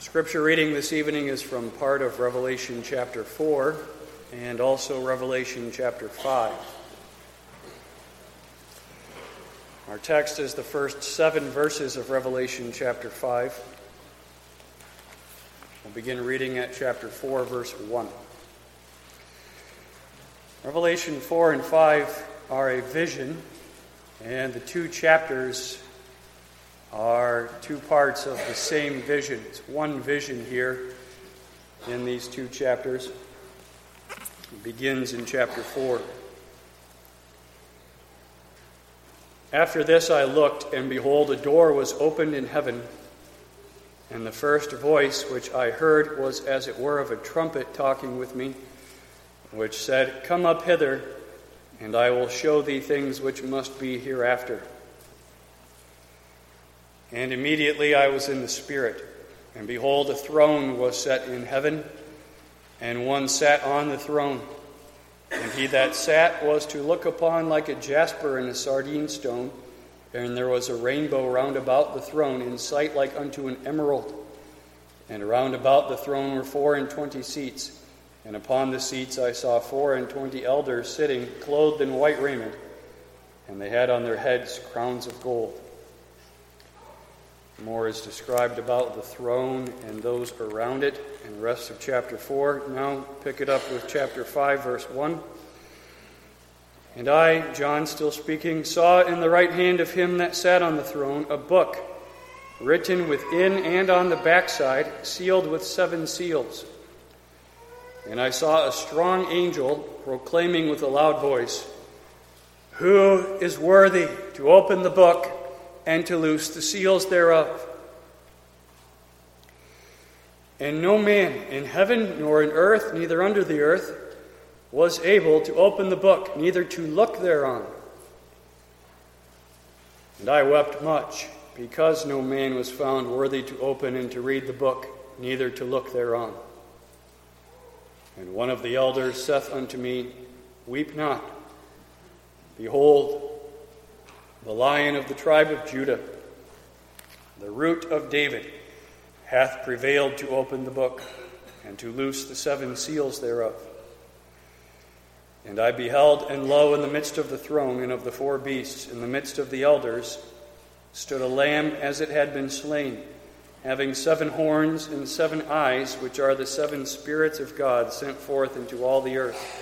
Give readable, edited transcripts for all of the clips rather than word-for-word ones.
Scripture reading this evening is from part of Revelation chapter 4 and also Revelation chapter 5. Our text is the first 7 verses of Revelation chapter 5. We'll begin reading at chapter 4, verse 1. Revelation 4 and 5 are a vision, and the 2 chapters are 2 parts of the same vision. It's one vision here in these 2 chapters. It begins in chapter 4. After this I looked, and behold, a door was opened in heaven, and the first voice which I heard was as it were of a trumpet talking with me, which said, "Come up hither, and I will show thee things which must be hereafter." And immediately I was in the Spirit, and behold, a throne was set in heaven, and one sat on the throne. And he that sat was to look upon like a jasper and a sardine stone, and there was a rainbow round about the throne, in sight like unto an emerald. And round about the throne were 24 seats, and upon the seats I saw 24 elders sitting, clothed in white raiment, and they had on their heads crowns of gold. More is described about the throne and those around it in the rest of chapter 4. Now pick it up with chapter 5, verse 1. And I, John, still speaking, saw in the right hand of him that sat on the throne a book, written within and on the backside, sealed with 7 seals. And I saw a strong angel proclaiming with a loud voice, "Who is worthy to open the book and to loose the seals thereof?" And no man in heaven nor in earth, neither under the earth, was able to open the book, neither to look thereon. And I wept much, because no man was found worthy to open and to read the book, neither to look thereon. And one of the elders saith unto me, "Weep not. Behold, the Lion of the tribe of Judah, the Root of David, hath prevailed to open the book and to loose the 7 seals thereof." And I beheld, and lo, in the midst of the throne and of the 4 beasts, in the midst of the elders, stood a lamb as it had been slain, having 7 horns and 7 eyes, which are the 7 spirits of God sent forth into all the earth.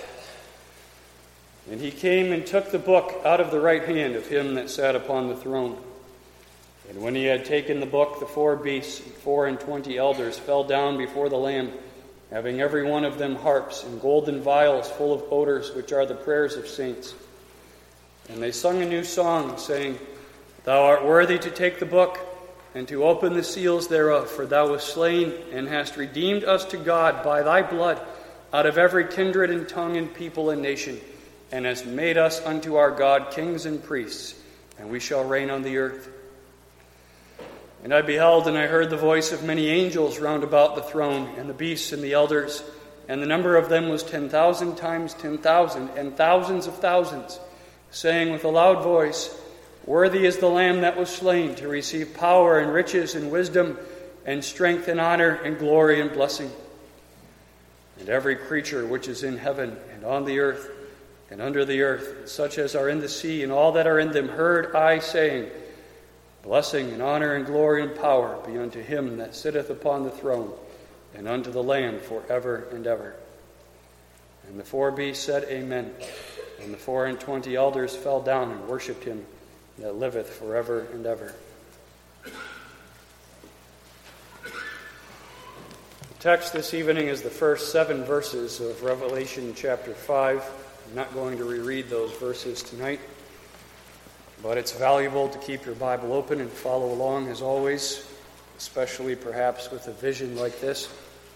And he came and took the book out of the right hand of him that sat upon the throne. And when he had taken the book, the 4 beasts and 24 elders fell down before the Lamb, having every one of them harps and golden vials full of odors, which are the prayers of saints. And they sung a new song, saying, "Thou art worthy to take the book and to open the seals thereof, for thou wast slain and hast redeemed us to God by thy blood out of every kindred and tongue and people and nation, and hast made us unto our God kings and priests, and we shall reign on the earth." And I beheld, and I heard the voice of many angels round about the throne, and the beasts and the elders, and the number of them was 10,000 times 10,000, and thousands of thousands, saying with a loud voice, "Worthy is the Lamb that was slain to receive power and riches and wisdom and strength and honor and glory and blessing." And every creature which is in heaven and on the earth and under the earth, such as are in the sea, and all that are in them, heard I saying, "Blessing and honor and glory and power be unto him that sitteth upon the throne, and unto the Lamb forever and ever." And the 4 beasts said, "Amen." And the 24 elders fell down and worshipped him that liveth forever and ever. The text this evening is the first 7 verses of Revelation chapter 5. I'm not going to reread those verses tonight, but it's valuable to keep your Bible open and follow along as always, especially perhaps with a vision like this.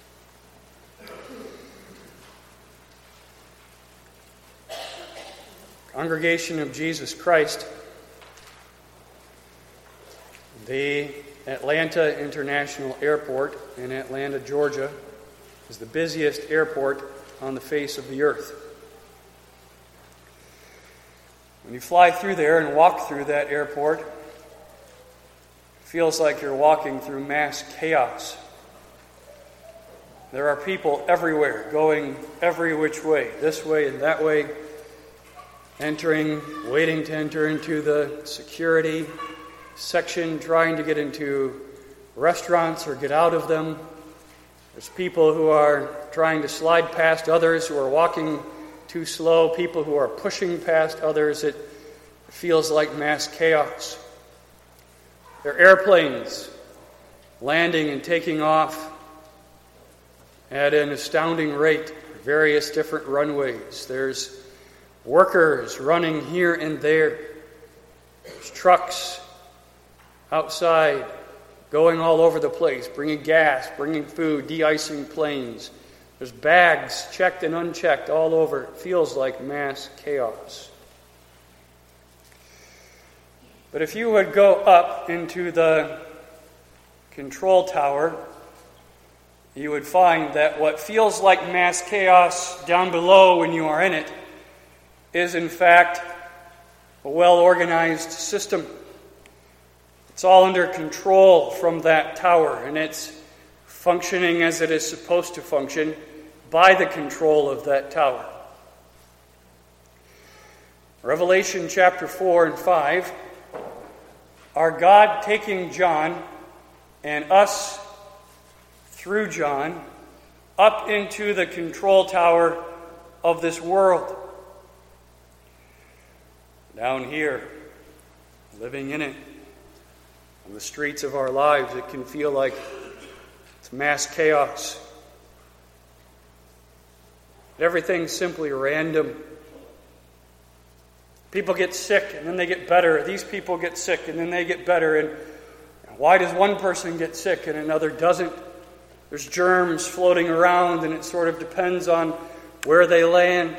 Congregation of Jesus Christ, the Atlanta International Airport in Atlanta, Georgia, is the busiest airport on the face of the earth. When you fly through there and walk through that airport, it feels like you're walking through mass chaos. There are people everywhere, going every which way, this way and that way, waiting to enter into the security section, trying to get into restaurants or get out of them. There's people who are trying to slide past others who are walking too slow, people who are pushing past others. It feels like mass chaos. There are airplanes landing and taking off at an astounding rate, various different runways. There's workers running here and there. There's trucks outside going all over the place, bringing gas, bringing food, de-icing planes. There's bags checked and unchecked all over. It feels like mass chaos. But if you would go up into the control tower, you would find that what feels like mass chaos down below when you are in it is in fact a well-organized system. It's all under control from that tower, and it's functioning as it is supposed to function by the control of that tower. Revelation chapter 4 and 5 are God taking John and us through John up into the control tower of this world. Down here, living in it, on the streets of our lives, it can feel like it's mass chaos. Everything's simply random. People get sick and then they get better. These people get sick and then they get better. And why does one person get sick and another doesn't? There's germs floating around, and it sort of depends on where they land.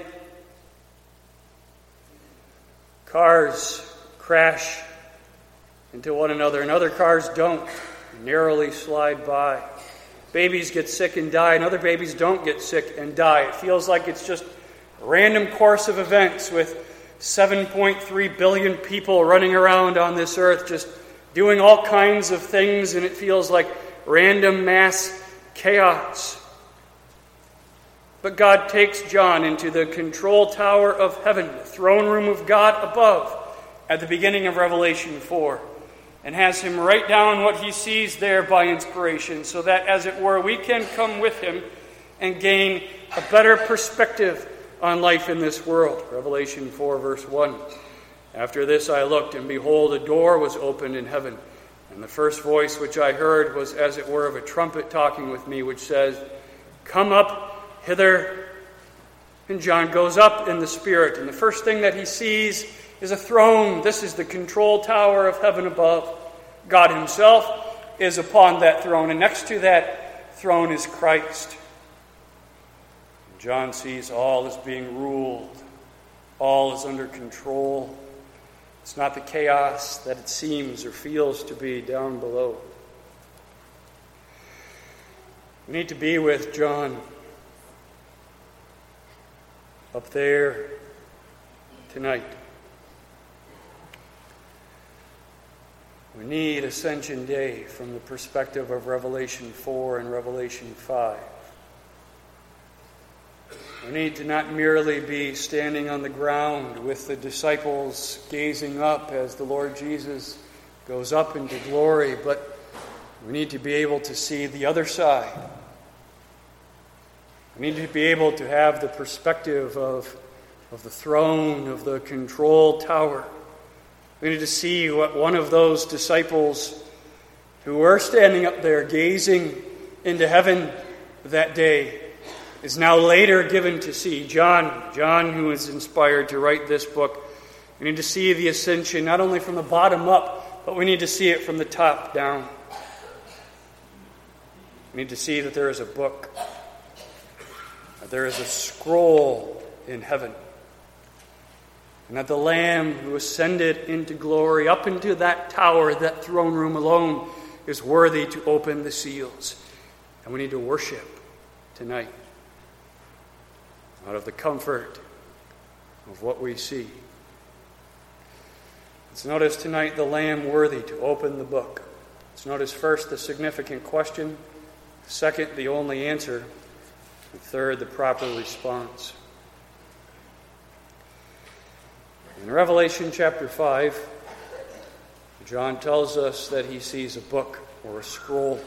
Cars crash into one another, and other cars don't, narrowly slide by. Babies get sick and die, and other babies don't get sick and die. It feels like it's just a random course of events with 7.3 billion people running around on this earth just doing all kinds of things, and it feels like random mass chaos. But God takes John into the control tower of heaven, the throne room of God above, at the beginning of Revelation 4, and has him write down what he sees there by inspiration, so that, as it were, we can come with him and gain a better perspective on life in this world. Revelation 4, verse 1. After this I looked, and behold, a door was opened in heaven. And the first voice which I heard was as it were of a trumpet talking with me, which says, "Come up hither." And John goes up in the Spirit, and the first thing that he sees is a throne. This is the control tower of heaven above. God himself is upon that throne, and next to that throne is Christ. John sees all is being ruled. All is under control. It's not the chaos that it seems or feels to be down below. We need to be with John up there tonight. We need Ascension Day from the perspective of Revelation 4 and Revelation 5. We need to not merely be standing on the ground with the disciples gazing up as the Lord Jesus goes up into glory, but we need to be able to see the other side. We need to be able to have the perspective of the throne, of the control tower. We need to see what one of those disciples who were standing up there gazing into heaven that day is now later given to see. John, who was inspired to write this book. We need to see the ascension not only from the bottom up, but we need to see it from the top down. We need to see that there is a book, that there is a scroll in heaven, and that the Lamb who ascended into glory up into that tower, that throne room alone, is worthy to open the seals. And we need to worship tonight out of the comfort of what we see. Let's notice tonight the Lamb worthy to open the book. Let's notice first the significant question. Second, the only answer. And third, the proper response. In Revelation chapter 5, John tells us that he sees a book or a scroll.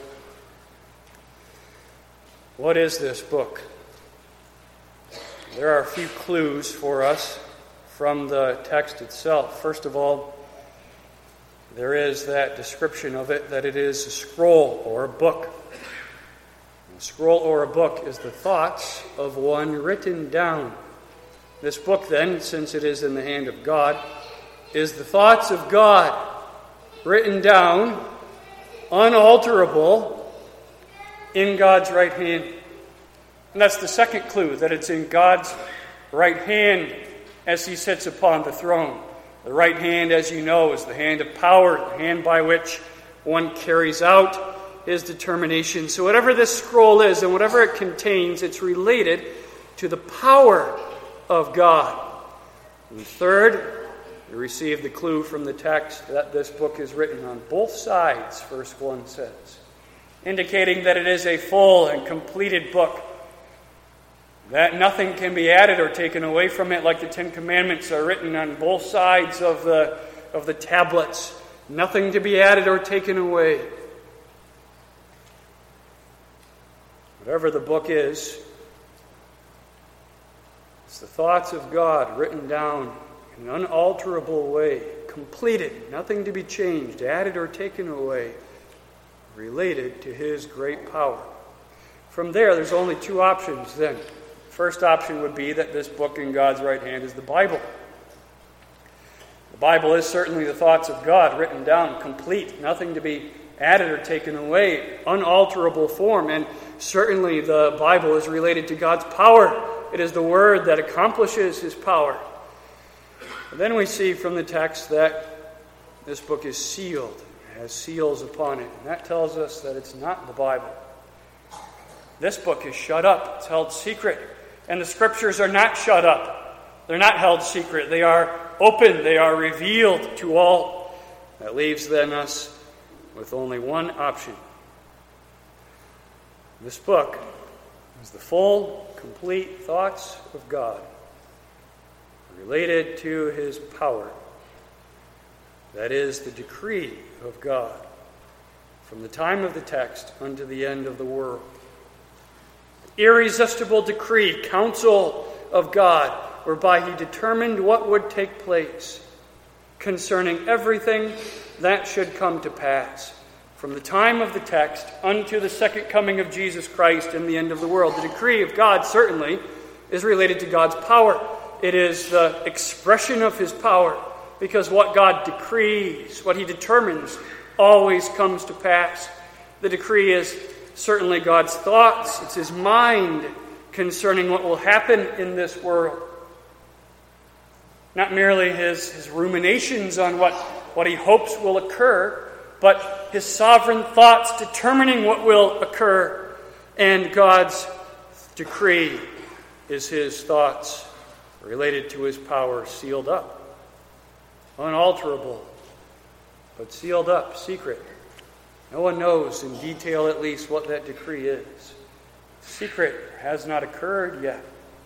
What is this book? There are a few clues for us from the text itself. First of all, there is that description of it, that it is a scroll or a book. A scroll or a book is the thoughts of one written down. This book, then, since it is in the hand of God, is the thoughts of God written down, unalterable, in God's right hand. And that's the second clue, that it's in God's right hand as he sits upon the throne. The right hand, as you know, is the hand of power, the hand by which one carries out his determination. So whatever this scroll is and whatever it contains, it's related to the power of God. And third, we receive the clue from the text that this book is written on both sides, verse 1 says, indicating that it is a full and completed book, that nothing can be added or taken away from it, like the Ten Commandments are written on both sides of the tablets. Nothing to be added or taken away. Whatever the book is, it's the thoughts of God written down in an unalterable way, completed, nothing to be changed, added, or taken away, related to his great power. From there's only two options then. First option would be that this book in God's right hand is the Bible. The Bible is certainly the thoughts of God written down, complete, nothing to be added or taken away, unalterable form. And certainly the Bible is related to God's power. It is the word that accomplishes his power. But then we see from the text that this book is sealed. It has seals upon it. And that tells us that it's not the Bible. This book is shut up. It's held secret. And the Scriptures are not shut up. They're not held secret. They are open. They are revealed to all. That leaves then us with only one option. This book is the full, complete thoughts of God related to his power. That is the decree of God from the time of the text unto the end of the world. Irresistible decree, counsel of God, whereby he determined what would take place concerning everything that should come to pass from the time of the text unto the second coming of Jesus Christ and the end of the world. The decree of God certainly is related to God's power. It is the expression of his power, because what God decrees, what he determines, always comes to pass. The decree is certainly God's thoughts. It's his mind concerning what will happen in this world. Not merely his ruminations on what he hopes will occur, but his sovereign thoughts determining what will occur. And God's decree is his thoughts related to his power, sealed up, unalterable, but sealed up, secret. No one knows in detail, at least, what that decree is. Secret has not occurred yet.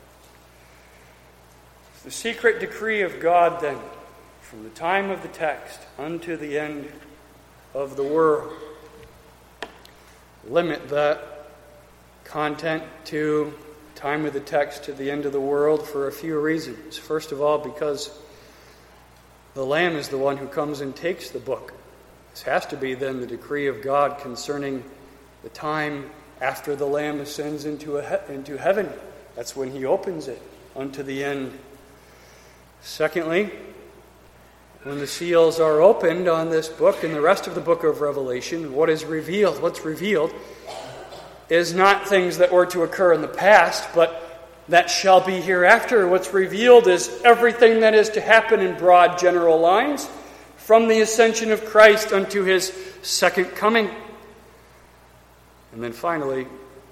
The secret decree of God, then, from the time of the text unto the end of the world. Limit that content to time of the text to the end of the world for a few reasons. First of all, because the Lamb is the one who comes and takes the book. This has to be then the decree of God concerning the time after the Lamb ascends into heaven. That's when he opens it unto the end. Secondly, when the seals are opened on this book and the rest of the book of Revelation, what's revealed is not things that were to occur in the past, but that shall be hereafter. What's revealed is everything that is to happen in broad general lines, from the ascension of Christ unto his second coming. And then finally,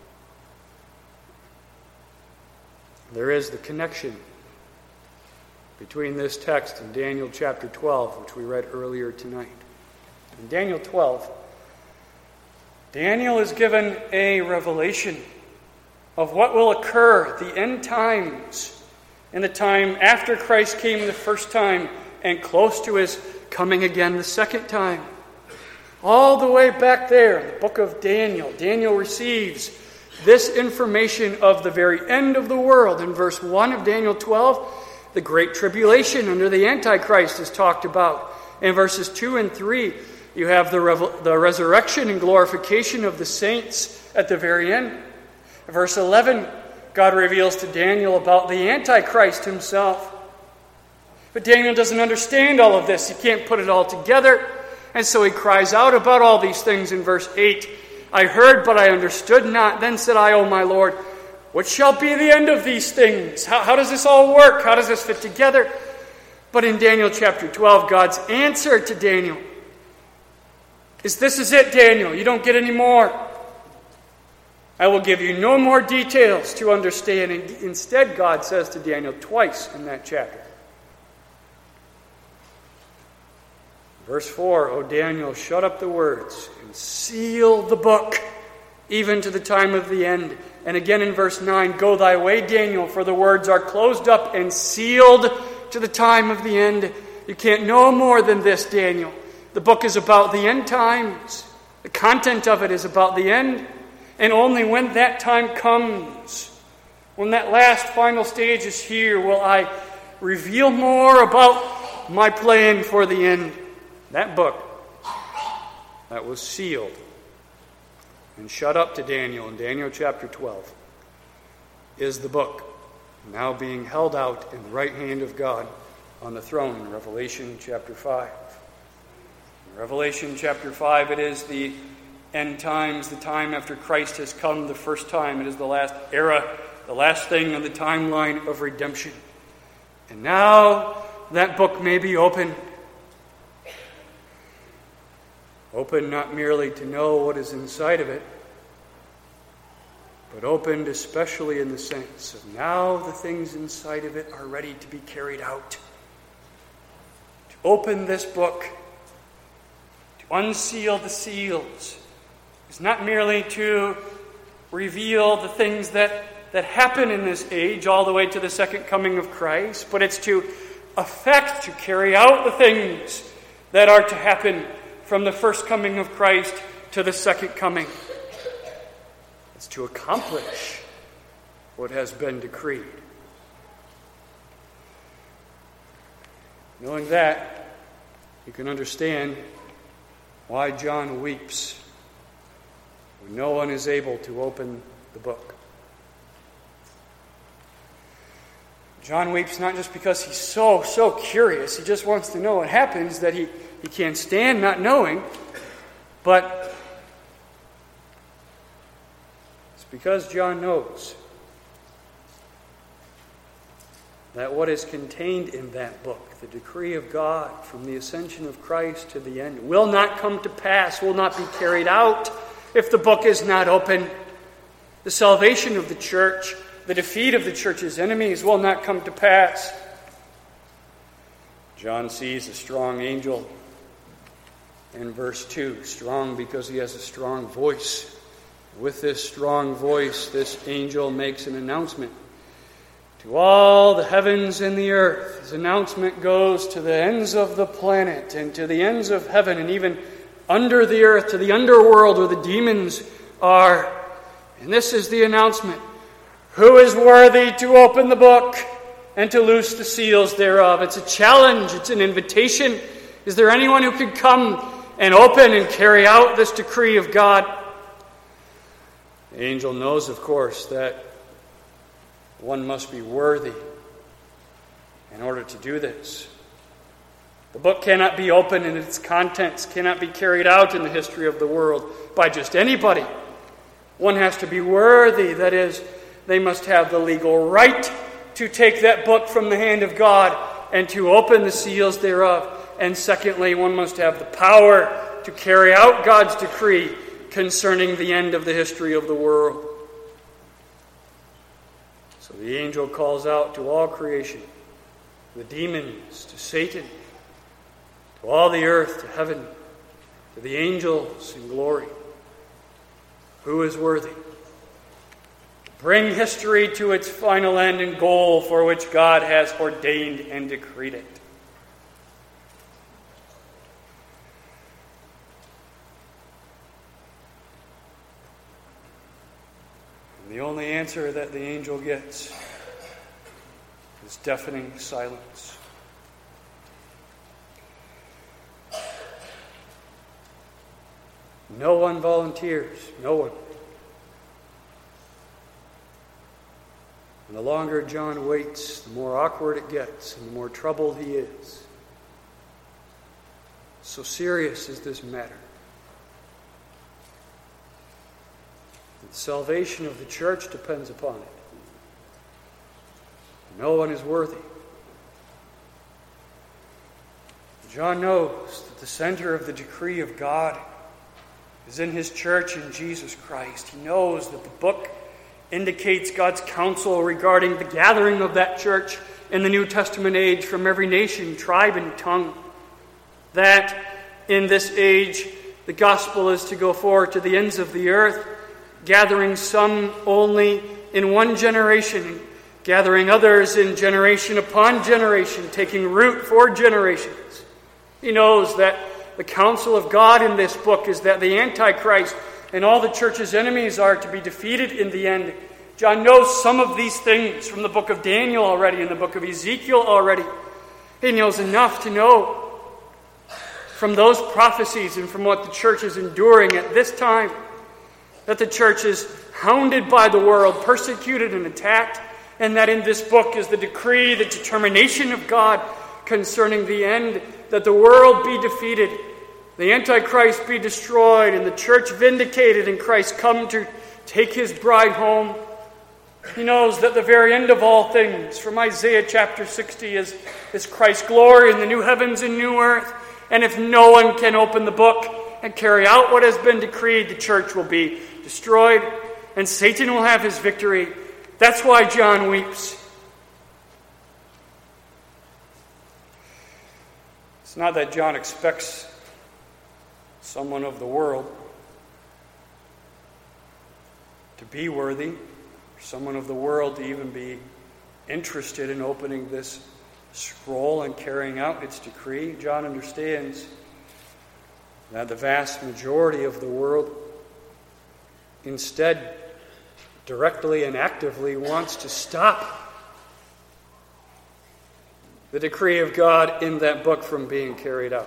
there is the connection between this text and Daniel chapter 12, which we read earlier tonight. In Daniel 12, Daniel is given a revelation of what will occur, the end times, in the time after Christ came the first time and close to his coming again the second time. All the way back there in the book of Daniel, Daniel receives this information of the very end of the world. In verse 1 of Daniel 12, the great tribulation under the Antichrist is talked about. In verses 2 and 3, you have the resurrection and glorification of the saints at the very end. In verse 11, God reveals to Daniel about the Antichrist himself. But Daniel doesn't understand all of this. He can't put it all together. And so he cries out about all these things in verse 8. I heard, but I understood not. Then said I, O my Lord, what shall be the end of these things? How does this all work? How does this fit together? But in Daniel chapter 12, God's answer to Daniel is, this is it, Daniel. You don't get any more. I will give you no more details to understand. And instead, God says to Daniel twice in that chapter. Verse 4, O Daniel, shut up the words and seal the book, even to the time of the end. And again in verse 9, go thy way, Daniel, for the words are closed up and sealed to the time of the end. You can't know more than this, Daniel. The book is about the end times. The content of it is about the end. And only when that time comes, when that last final stage is here, will I reveal more about my plan for the end. That book that was sealed and shut up to Daniel in Daniel chapter 12 is the book now being held out in the right hand of God on the throne in Revelation chapter 5. In Revelation chapter 5, it is the end times, the time after Christ has come the first time. It is the last era, the last thing on the timeline of redemption. And now that book may be open. Open not merely to know what is inside of it, but opened especially in the sense of now the things inside of it are ready to be carried out. To open this book, to unseal the seals, is not merely to reveal the things that happen in this age all the way to the second coming of Christ, but it's to effect, to carry out the things that are to happen from the first coming of Christ to the second coming. It's to accomplish what has been decreed. Knowing that, you can understand why John weeps when no one is able to open the book. John weeps not just because he's so curious, he just wants to know what happens, that he can't stand not knowing, but it's because John knows that what is contained in that book, the decree of God from the ascension of Christ to the end, will not come to pass, will not be carried out if the book is not open. The salvation of the church, the defeat of the church's enemies will not come to pass. John sees a strong angel in verse 2, strong because he has a strong voice. With this strong voice, this angel makes an announcement to all the heavens and the earth. His announcement goes to the ends of the planet and to the ends of heaven and even under the earth, to the underworld where the demons are. And this is the announcement. Who is worthy to open the book and to loose the seals thereof? It's a challenge. It's an invitation. Is there anyone who could come and open and carry out this decree of God? The angel knows, of course, that one must be worthy in order to do this. The book cannot be opened and its contents cannot be carried out in the history of the world by just anybody. One has to be worthy, that is, they must have the legal right to take that book from the hand of God and to open the seals thereof. And secondly, one must have the power to carry out God's decree concerning the end of the history of the world. So the angel calls out to all creation, the demons, to Satan, to all the earth, to heaven, to the angels in glory. Who is worthy? Bring history to its final end and goal for which God has ordained and decreed it. And the only answer that the angel gets is deafening silence. No one volunteers. No one. And the longer John waits, the more awkward it gets and the more troubled he is. So serious is this matter. The salvation of the church depends upon it. No one is worthy. John knows that the center of the decree of God is in his church in Jesus Christ. He knows that the book indicates God's counsel regarding the gathering of that church in the New Testament age from every nation, tribe, and tongue. That in this age, the gospel is to go forward to the ends of the earth, gathering some only in one generation, gathering others in generation upon generation, taking root for generations. He knows that the counsel of God in this book is that the Antichrist and all the church's enemies are to be defeated in the end. John knows some of these things from the book of Daniel already and the book of Ezekiel already. He knows enough to know from those prophecies and from what the church is enduring at this time that the church is hounded by the world, persecuted and attacked, and that in this book is the decree, the determination of God concerning the end, that the world be defeated, the Antichrist be destroyed, and the church vindicated, and Christ come to take his bride home. He knows that the very end of all things, from Isaiah chapter 60, is Christ's glory in the new heavens and new earth. And if no one can open the book and carry out what has been decreed, the church will be destroyed, and Satan will have his victory. That's why John weeps. It's not that John expects someone of the world to be worthy, or someone of the world to even be interested in opening this scroll and carrying out its decree. John understands that the vast majority of the world instead directly and actively wants to stop the decree of God in that book from being carried out.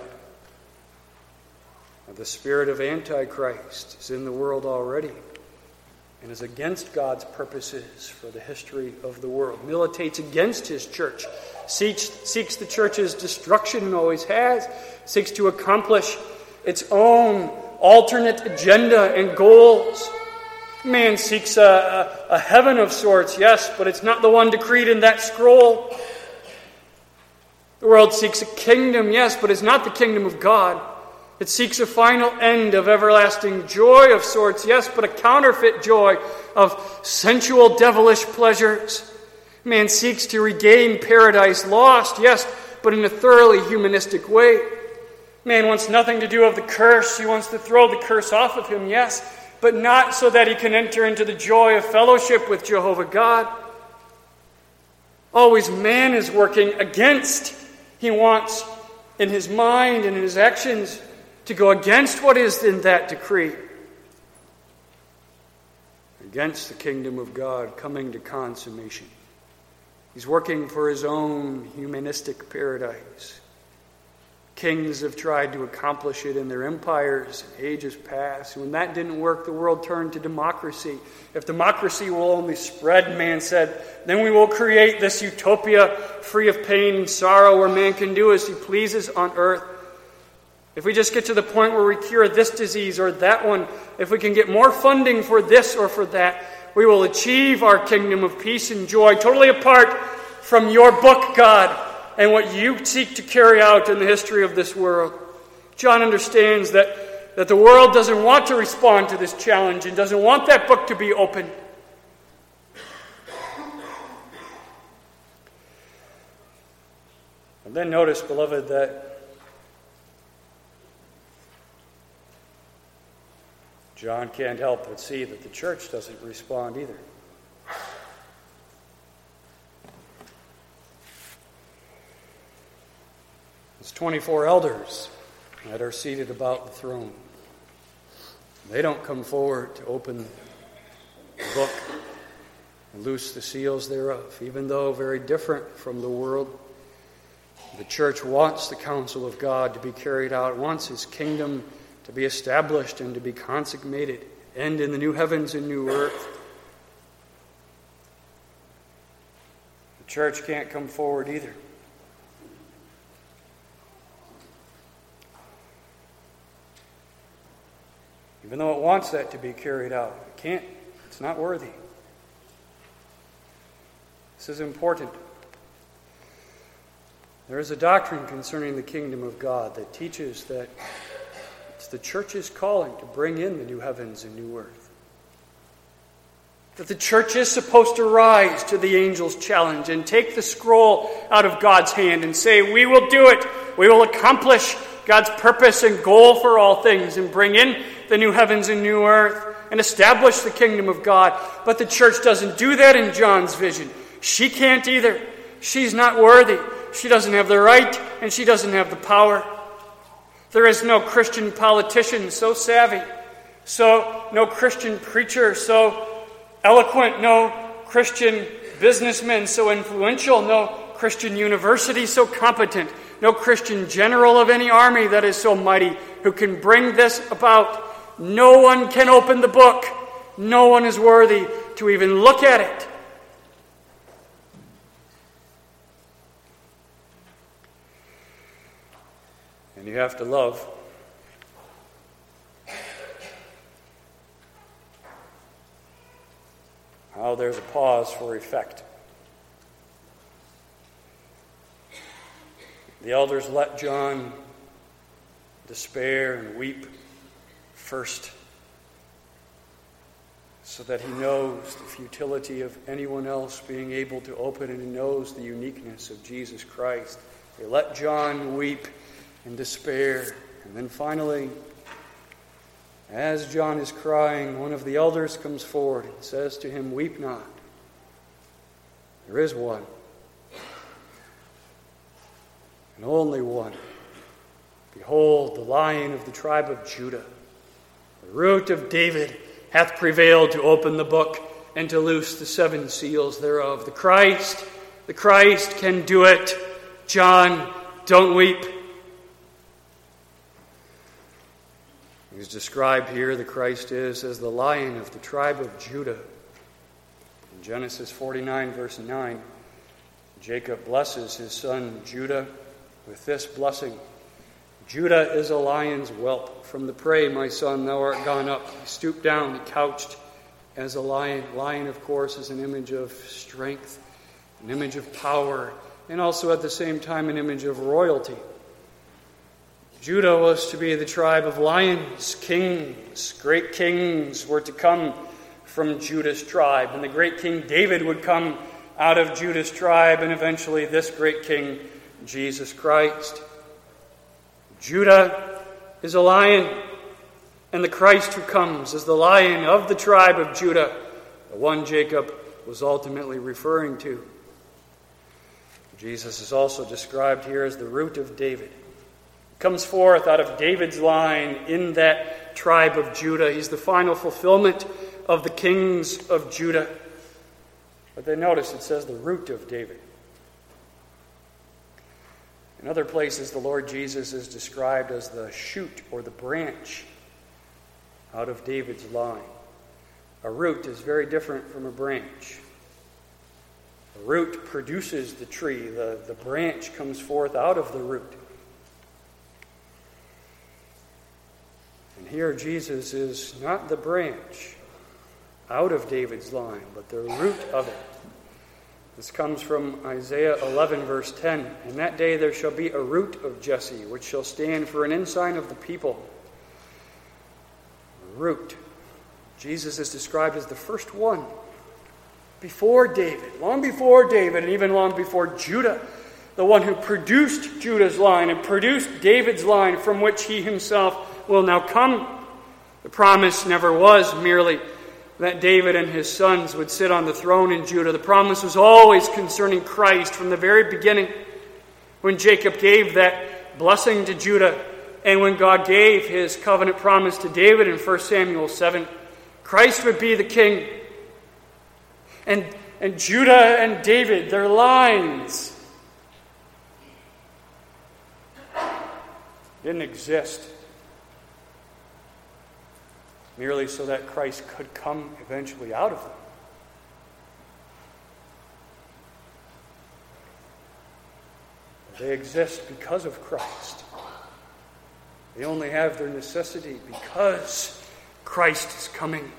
The spirit of Antichrist is in the world already and is against God's purposes for the history of the world, militates against his church, seeks the church's destruction and always has, seeks to accomplish its own alternate agenda and goals. Man seeks a heaven of sorts, yes, but it's not the one decreed in that scroll. The world seeks a kingdom, yes, but it's not the kingdom of God. It seeks a final end of everlasting joy of sorts, yes, but a counterfeit joy of sensual, devilish pleasures. Man seeks to regain paradise lost, yes, but in a thoroughly humanistic way. Man wants nothing to do with the curse. He wants to throw the curse off of him, yes, but not so that he can enter into the joy of fellowship with Jehovah God. Always man is working against. He wants in his mind and in his actions to go against what is in that decree, against the kingdom of God coming to consummation. He's working for his own humanistic paradise. Kings have tried to accomplish it in their empires in ages past. When that didn't work, the world turned to democracy. If democracy will only spread, man said, then we will create this utopia free of pain and sorrow where man can do as he pleases on earth. If we just get to the point where we cure this disease or that one, if we can get more funding for this or for that, we will achieve our kingdom of peace and joy, totally apart from your book, God, and what you seek to carry out in the history of this world. John understands that the world doesn't want to respond to this challenge and doesn't want that book to be open. And then notice, beloved, that John can't help but see that the church doesn't respond either. There's 24 elders that are seated about the throne. They don't come forward to open the book and loose the seals thereof, even though very different from the world. The church wants the counsel of God to be carried out, wants his kingdom to be established and to be consummated, and in the new heavens and new earth. The church can't come forward either. Even though it wants that to be carried out, it can't. It's not worthy. This is important. There is a doctrine concerning the kingdom of God that teaches that it's the church's calling to bring in the new heavens and new earth. That the church is supposed to rise to the angel's challenge and take the scroll out of God's hand and say, we will do it. We will accomplish God's purpose and goal for all things and bring in the new heavens and new earth and establish the kingdom of God. But the church doesn't do that in John's vision. She can't either. She's not worthy. She doesn't have the right, and she doesn't have the power. There is no Christian politician so savvy, no Christian preacher so eloquent, no Christian businessman so influential, no Christian university so competent, no Christian general of any army that is so mighty who can bring this about. No one can open the book. No one is worthy to even look at it. And you have to love how there's a pause for effect. The elders let John despair and weep first, so that he knows the futility of anyone else being able to open, and he knows the uniqueness of Jesus Christ. They let John weep in despair. And then finally, as John is crying, one of the elders comes forward and says to him, weep not. There is one, and only one. Behold, the Lion of the tribe of Judah, the root of David, hath prevailed to open the book and to loose the 7 seals thereof. The Christ can do it. John, don't weep. He's described here, the Christ is, as the Lion of the tribe of Judah. In Genesis 49, verse 9, Jacob blesses his son Judah with this blessing. Judah is a lion's whelp. From the prey, my son, thou art gone up. He stooped down, he couched as a lion. Lion, of course, is an image of strength, an image of power, and also at the same time an image of royalty. Judah was to be the tribe of lions, kings. Great kings were to come from Judah's tribe. And the great King David would come out of Judah's tribe, and eventually this great king, Jesus Christ. Judah is a lion, and the Christ who comes is the Lion of the tribe of Judah, the one Jacob was ultimately referring to. Jesus is also described here as the root of David. Comes forth out of David's line in that tribe of Judah. He's the final fulfillment of the kings of Judah. But then notice it says the root of David. In other places, the Lord Jesus is described as the shoot or the branch out of David's line. A root is very different from a branch. The root produces the tree. The branch comes forth out of the root. And here Jesus is not the branch out of David's line, but the root of it. This comes from Isaiah 11, verse 10. In that day there shall be a root of Jesse, which shall stand for an ensign of the people. Root. Jesus is described as the first one. Before David, long before David, and even long before Judah, the one who produced Judah's line and produced David's line, from which he himself will now come. The promise never was merely that David and his sons would sit on the throne in Judah. The promise was always concerning Christ from the very beginning, when Jacob gave that blessing to Judah, and when God gave his covenant promise to David in 1 Samuel 7. Christ would be the king. And Judah and David, their lines, didn't exist merely so that Christ could come eventually out of them. They exist because of Christ. They only have their necessity because Christ is coming.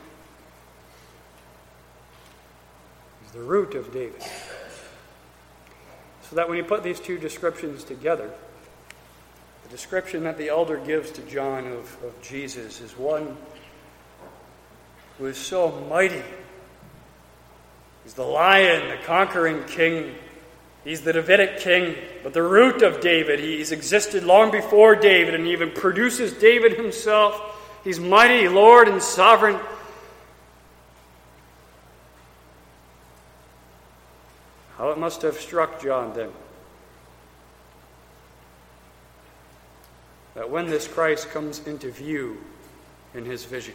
He's the root of David. So that when you put these two descriptions together, the description that the elder gives to John of Jesus is one who is so mighty. He's the lion, the conquering king. He's the Davidic king, but the root of David. He's existed long before David, and he even produces David himself. He's mighty, Lord, and sovereign. How it must have struck John then that when this Christ comes into view in his vision,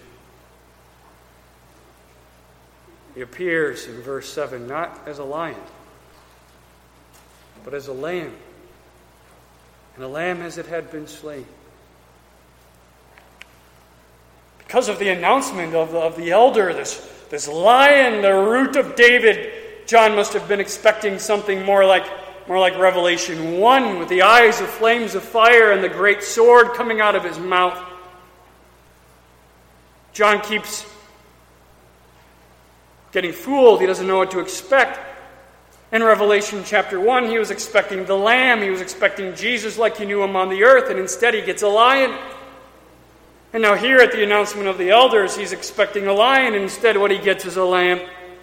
he appears in verse 7 not as a lion, but as a lamb, and a lamb as it had been slain. Because of the announcement of the elder, this lion, the root of David, John must have been expecting something more like Revelation 1, with the eyes of flames of fire and the great sword coming out of his mouth. John keeps getting fooled. He doesn't know what to expect. In Revelation chapter 1, he was expecting the Lamb. He was expecting Jesus like he knew him on the earth, and instead he gets a lion. And now here at the announcement of the elders, he's expecting a lion, and instead what he gets is a lamb.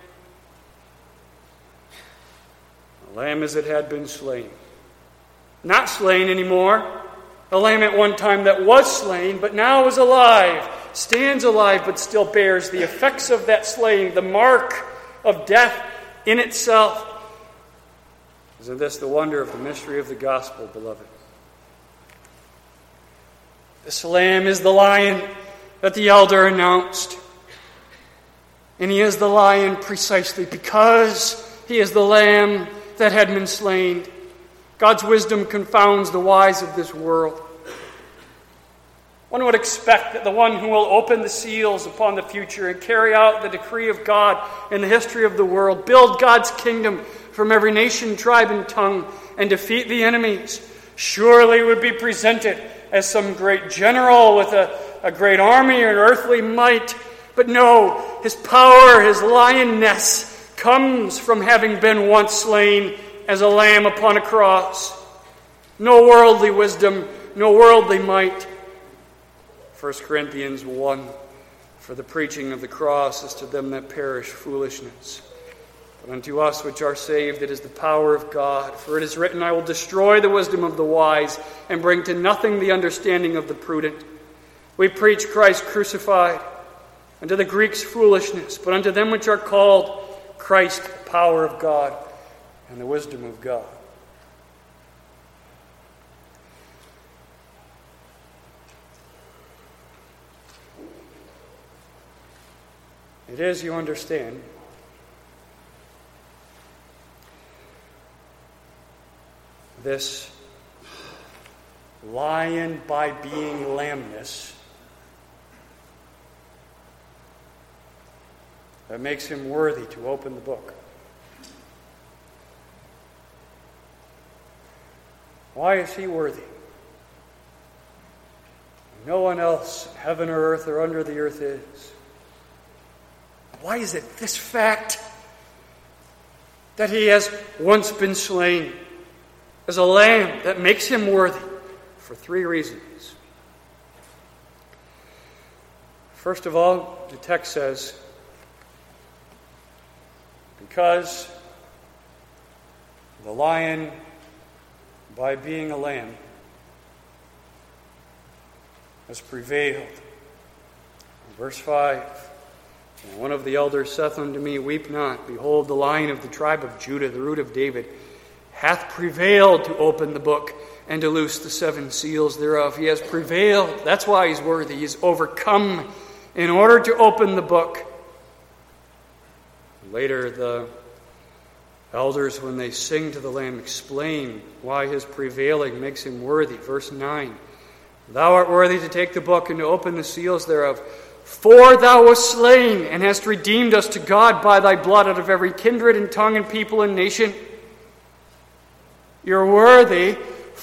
A lamb as it had been slain. Not slain anymore. A lamb at one time that was slain, but now is alive. Stands alive, but still bears the effects of that slaying, the mark of death in itself. Isn't this the wonder of the mystery of the gospel, beloved? This lamb is the lion that the elder announced. And he is the lion precisely because he is the lamb that had been slain. God's wisdom confounds the wise of this world. One would expect that the one who will open the seals upon the future and carry out the decree of God in the history of the world, build God's kingdom from every nation, tribe, and tongue, and defeat the enemies, surely would be presented as some great general with a great army and earthly might. But no, his power, his lionness, comes from having been once slain as a lamb upon a cross. No worldly wisdom, no worldly might. 1 Corinthians 1, for the preaching of the cross is to them that perish foolishness. But unto us which are saved it is the power of God. For it is written, I will destroy the wisdom of the wise and bring to nothing the understanding of the prudent. We preach Christ crucified, unto the Greeks foolishness, but unto them which are called Christ the power of God and the wisdom of God. It is, you understand, this lion by being lambness that makes him worthy to open the book. Why is he worthy? No one else in heaven or earth or under the earth is. Why is it this fact that he has once been slain as a lamb that makes him worthy? For three reasons. First of all, the text says, because the lion, by being a lamb, has prevailed Verse 5, and one of the elders saith unto me, Weep not, behold, the Lion of the tribe of Judah, the root of David, hath prevailed to open the book and to loose the 7 seals thereof. He has prevailed. That's why he's worthy. He's overcome in order to open the book. Later, the elders, when they sing to the Lamb, explain why his prevailing makes him worthy. Verse 9, Thou art worthy to take the book and to open the seals thereof. For thou wast slain, and hast redeemed us to God by thy blood out of every kindred and tongue and people and nation. You're worthy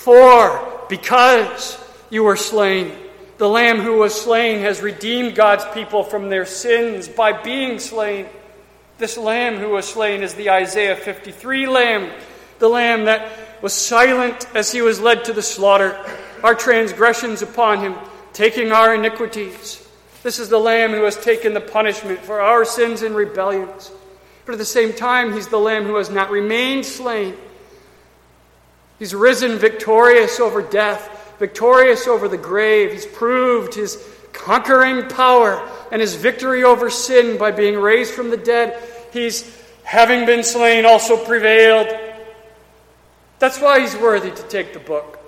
because you were slain. The Lamb who was slain has redeemed God's people from their sins by being slain. This Lamb who was slain is the Isaiah 53 Lamb, the Lamb that was silent as he was led to the slaughter, our transgressions upon him, taking our iniquities. This is the Lamb who has taken the punishment for our sins and rebellions. But at the same time, he's the Lamb who has not remained slain. He's risen victorious over death, victorious over the grave. He's proved his conquering power and his victory over sin by being raised from the dead. He's, having been slain, also prevailed. That's why he's worthy to take the book.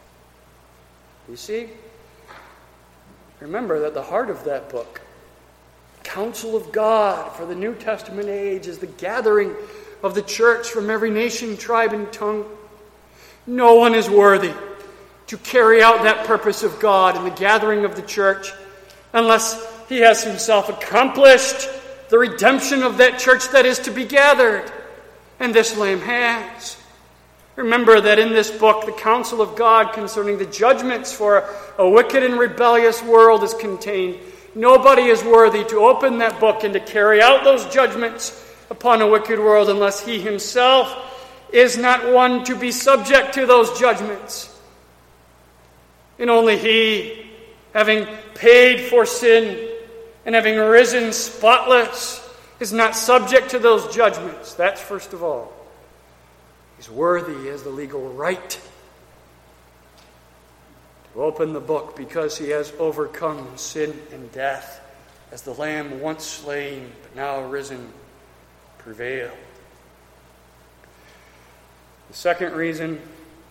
You see? Remember that the heart of that book, counsel of God for the New Testament age, is the gathering of the church from every nation, tribe, and tongue. No one is worthy to carry out that purpose of God in the gathering of the church unless he has himself accomplished the redemption of that church that is to be gathered. And this Lamb has. Remember that in this book, the counsel of God concerning the judgments for a wicked and rebellious world is contained. Nobody is worthy to open that book and to carry out those judgments upon a wicked world unless he himself is not one to be subject to those judgments. And only he, having paid for sin and having risen spotless, is not subject to those judgments. That's first of all. He's worthy, he has the legal right to open the book because he has overcome sin and death as the Lamb once slain but now risen prevailed. The second reason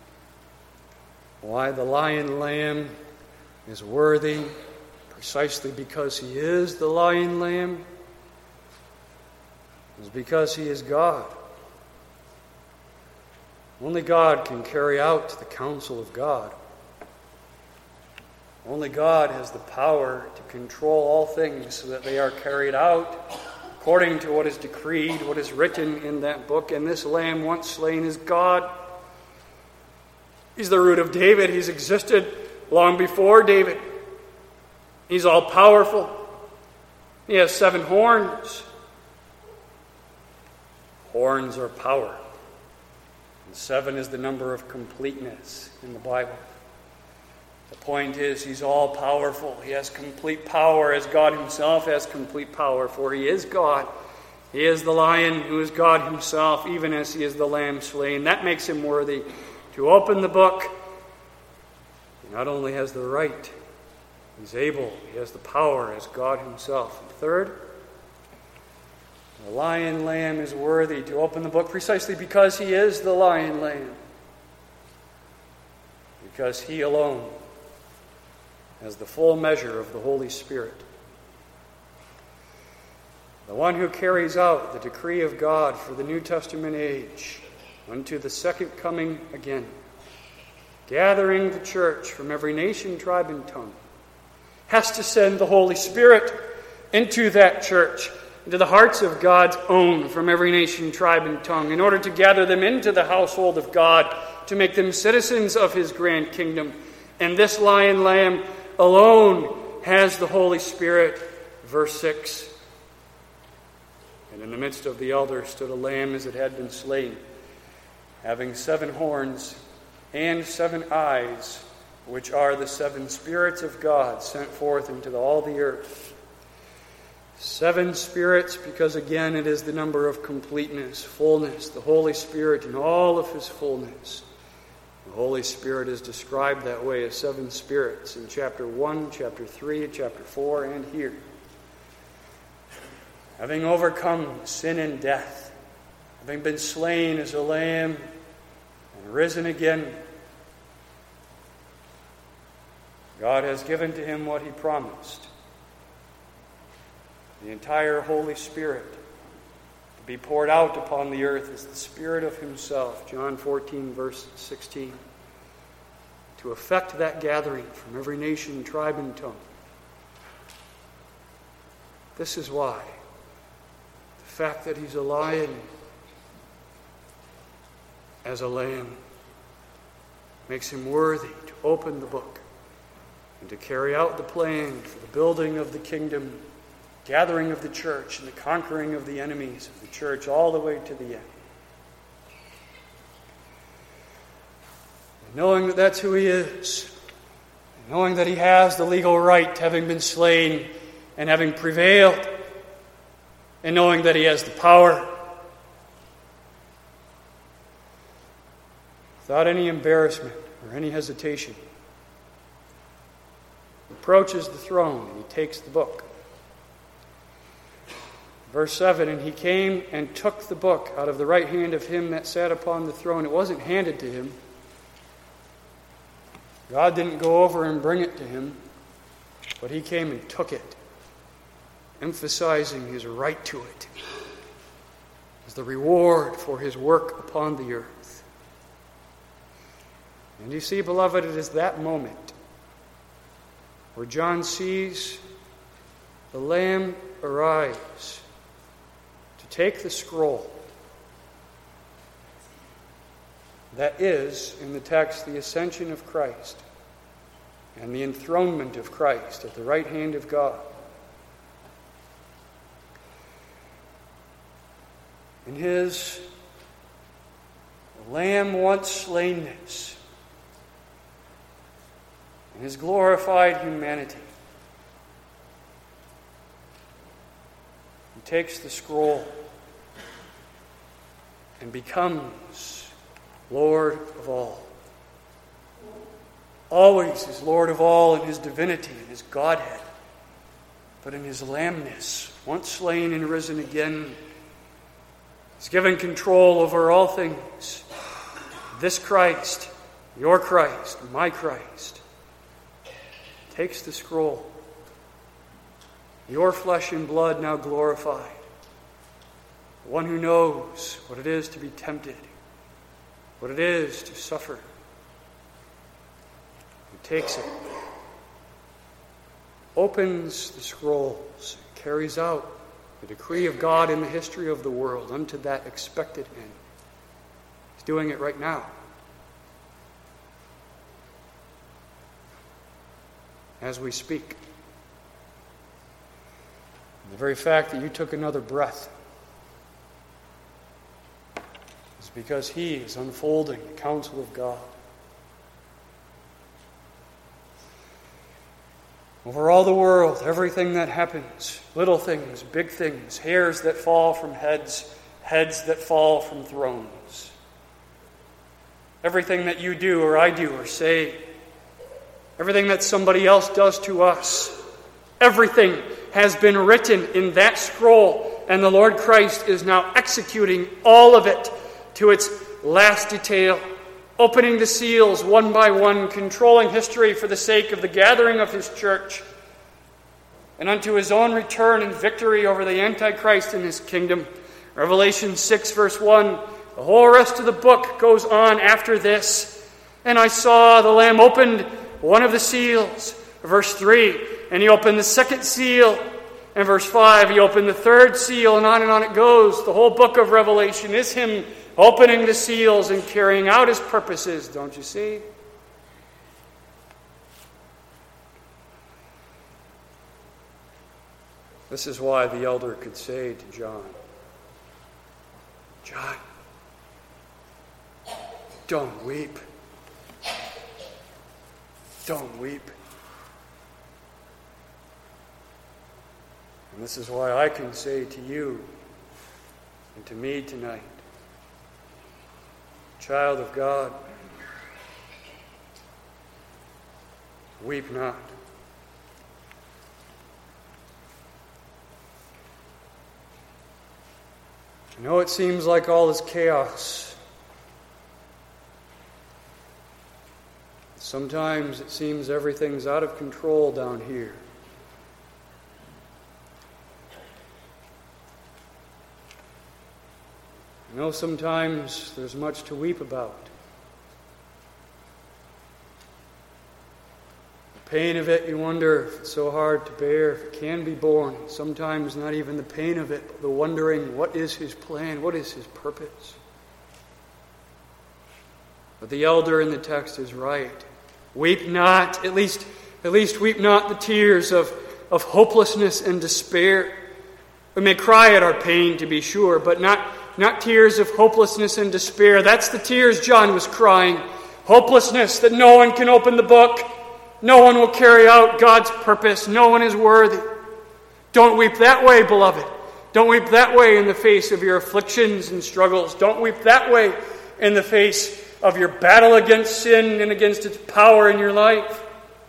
why the Lion Lamb is worthy, precisely because he is the Lion Lamb, is because he is God. Only God can carry out the counsel of God. Only God has the power to control all things so that they are carried out according to what is decreed, what is written in that book. And this Lamb once slain is God. He's the root of David. He's existed long before David. He's all-powerful. He has 7 horns. Horns are power. And 7 is the number of completeness in the Bible. The point is, he's all-powerful. He has complete power as God himself has complete power, for he is God. He is the Lion who is God himself, even as he is the Lamb slain. That makes him worthy to open the book. He not only has the right, he's able, he has the power as God himself. And third, the Lion Lamb is worthy to open the book precisely because he is the Lion Lamb. Because he alone has the full measure of the Holy Spirit. The one who carries out the decree of God for the New Testament age unto the second coming again, gathering the church from every nation, tribe, and tongue, has to send the Holy Spirit into that church, into the hearts of God's own from every nation, tribe, and tongue, in order to gather them into the household of God, to make them citizens of his grand kingdom. And this Lion Lamb alone has the Holy Spirit. Verse 6, and in the midst of the elders stood a lamb as it had been slain, having 7 horns and 7 eyes, which are the 7 spirits of God sent forth into all the earth. 7 spirits, because again it is the number of completeness, fullness, the Holy Spirit in all of his fullness. The Holy Spirit is described that way as 7 spirits in chapter 1, chapter 3, chapter 4, and here. having overcome sin and death, having been slain as a lamb and risen again, God has given to him what he promised, the entire Holy Spirit to be poured out upon the earth as the Spirit of himself, John 14, verse 16, to effect that gathering from every nation, tribe, and tongue. This is why the fact that he's a lion as a lamb makes him worthy to open the book and to carry out the plan for the building of the kingdom, gathering of the church, and the conquering of the enemies of the church all the way to the end. And knowing that that's who he is, and knowing that he has the legal right, having been slain and having prevailed, and knowing that he has the power, without any embarrassment or any hesitation, he approaches the throne and he takes the book. Verse 7, and he came and took the book out of the right hand of him that sat upon the throne. It wasn't handed to him. God didn't go over and bring it to him, but he came and took it, emphasizing his right to it as the reward for his work upon the earth. And you see, beloved, it is that moment where John sees the Lamb arise to take the scroll. That is, in the text, the ascension of Christ and the enthronement of Christ at the right hand of God. In his Lamb once slainness, in his glorified humanity, he takes the scroll and becomes Lord of all. Always is Lord of all in his divinity and his Godhead, but in his lambness, once slain and risen again, he's given control over all things. This Christ, your Christ, my Christ, takes the scroll. Your flesh and blood now glorified. The one who knows what it is to be tempted, what it is to suffer. He takes it, opens the scrolls, carries out the decree of God in the history of the world unto that expected end. He's doing it right now. As we speak. And the very fact that you took another breath is because he is unfolding the counsel of God. Over all the world, everything that happens, little things, big things, hairs that fall from heads, heads that fall from thrones. Everything that you do or I do or say, everything that somebody else does to us, everything has been written in that scroll, and the Lord Christ is now executing all of it to its last detail, opening the seals one by one, controlling history for the sake of the gathering of his church, and unto his own return and victory over the Antichrist in his kingdom. Revelation 6, verse 1, the whole rest of the book goes on after this. And I saw the Lamb opened one of the seals, verse 3, and he opened the second seal, and verse 5, he opened the third seal, and on it goes. The whole book of Revelation is him opening the seals and carrying out his purposes, don't you see? This is why the elder could say to John, John, don't weep. Don't weep. And this is why I can say to you and to me tonight, child of God, weep not. I know it seems like all is chaos. Sometimes it seems everything's out of control down here. I know sometimes there's much to weep about. The pain of it, you wonder if it's so hard to bear, if it can be borne. Sometimes not even the pain of it, but the wondering, what is His plan? What is His purpose? But the elder in the text is right. Weep not, at least weep not the tears of hopelessness and despair. We may cry at our pain, to be sure, but not tears of hopelessness and despair. That's the tears John was crying. Hopelessness that no one can open the book. No one will carry out God's purpose. No one is worthy. Don't weep that way, beloved. Don't weep that way in the face of your afflictions and struggles. Don't weep that way in the face of your battle against sin and against its power in your life.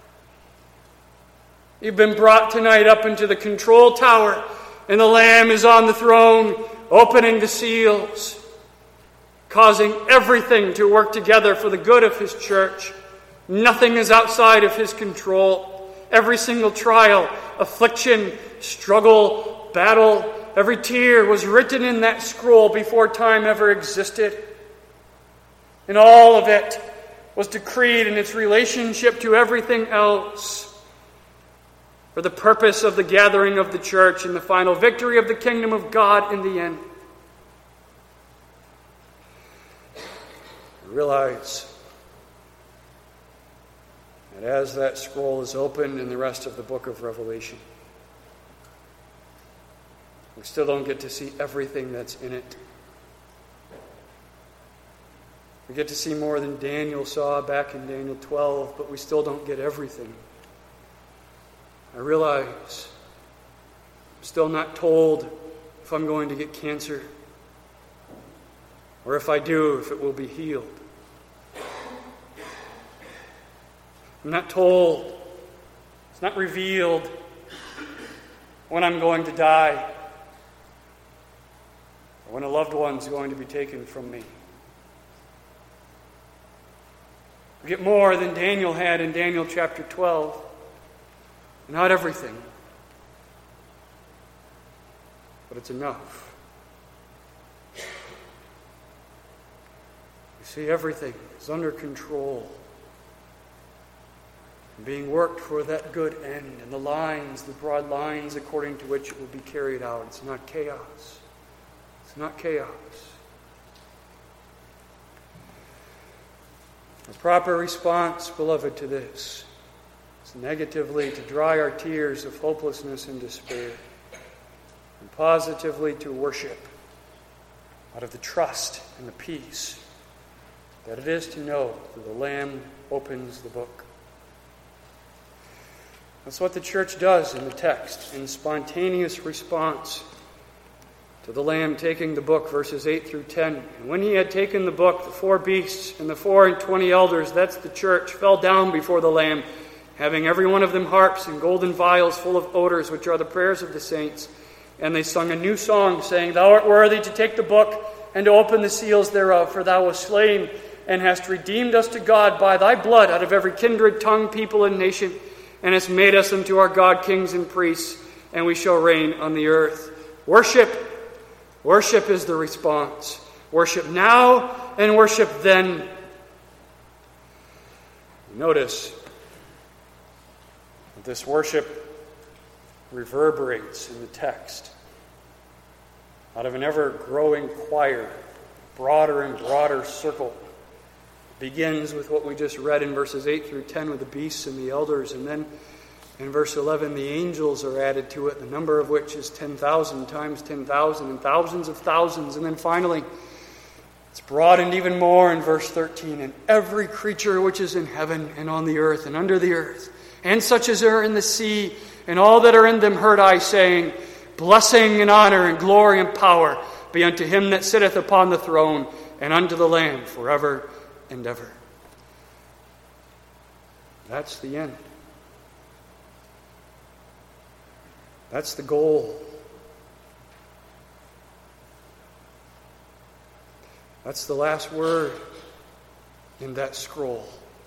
You've been brought tonight up into the control tower, and the Lamb is on the throne, opening the seals, causing everything to work together for the good of His church. Nothing is outside of His control. Every single trial, affliction, struggle, battle, every tear was written in that scroll before time ever existed. And all of it was decreed in its relationship to everything else for the purpose of the gathering of the church and the final victory of the kingdom of God in the end. Realize that as that scroll is opened in the rest of the book of Revelation, we still don't get to see everything that's in it. We get to see more than Daniel saw back in Daniel 12, but we still don't get everything. I realize I'm still not told if I'm going to get cancer, or if I do, if it will be healed. I'm not told, it's not revealed when I'm going to die, or when a loved one's going to be taken from me. We get more than Daniel had in Daniel chapter 12. Not everything, but it's enough. You see, everything is under control and being worked for that good end, and the broad lines according to which it will be carried out. It's not chaos. It's not chaos. A proper response, beloved, to this is negatively to dry our tears of hopelessness and despair, and positively to worship out of the trust and the peace that it is to know that the Lamb opens the book. That's what the church does in the text, in spontaneous response to the Lamb taking the book, verses 8 through 10. And when He had taken the book, the 4 beasts and the 24 elders, that's the church, fell down before the Lamb, having every one of them harps and golden vials full of odors, which are the prayers of the saints. And they sung a new song, saying, Thou art worthy to take the book and to open the seals thereof, for Thou wast slain and hast redeemed us to God by Thy blood out of every kindred, tongue, people, and nation, and hast made us unto our God kings and priests, and we shall reign on the earth. Worship is the response. Worship now and worship then. Notice that this worship reverberates in the text out of an ever-growing choir, broader and broader circle. It begins with what we just read in verses 8 through 10 with the beasts and the elders, and then in verse 11, the angels are added to it, the number of which is 10,000 times 10,000 and thousands of thousands. And then finally, it's broadened even more in verse 13. And every creature which is in heaven and on the earth and under the earth, and such as are in the sea, and all that are in them heard I saying, Blessing and honor and glory and power be unto Him that sitteth upon the throne and unto the Lamb forever and ever. That's the end. That's the goal. That's the last word in that scroll.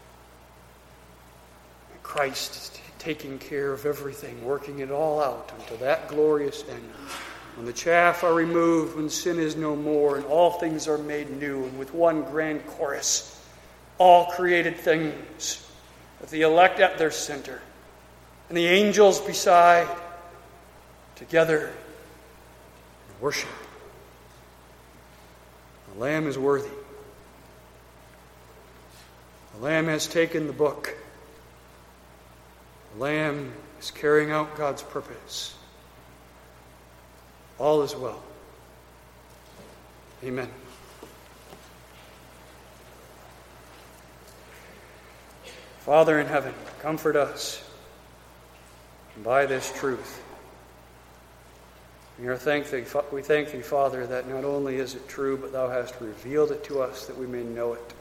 Christ is taking care of everything, working it all out until that glorious end. When the chaff are removed, when sin is no more, and all things are made new, and with one grand chorus, all created things, with the elect at their center, and the angels beside, together in worship. The Lamb is worthy. The Lamb has taken the book. The Lamb is carrying out God's purpose. All is well. Amen. Father in heaven, comfort us by this truth. We thank Thee, Father, that not only is it true, but Thou hast revealed it to us that we may know it.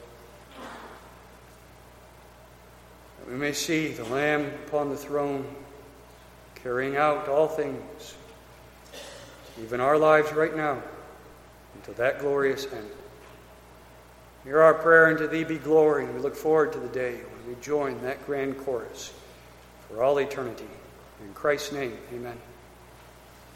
That we may see the Lamb upon the throne carrying out all things, even our lives right now, until that glorious end. Hear our prayer, and to Thee be glory, and we look forward to the day when we join that grand chorus for all eternity. In Christ's name, amen.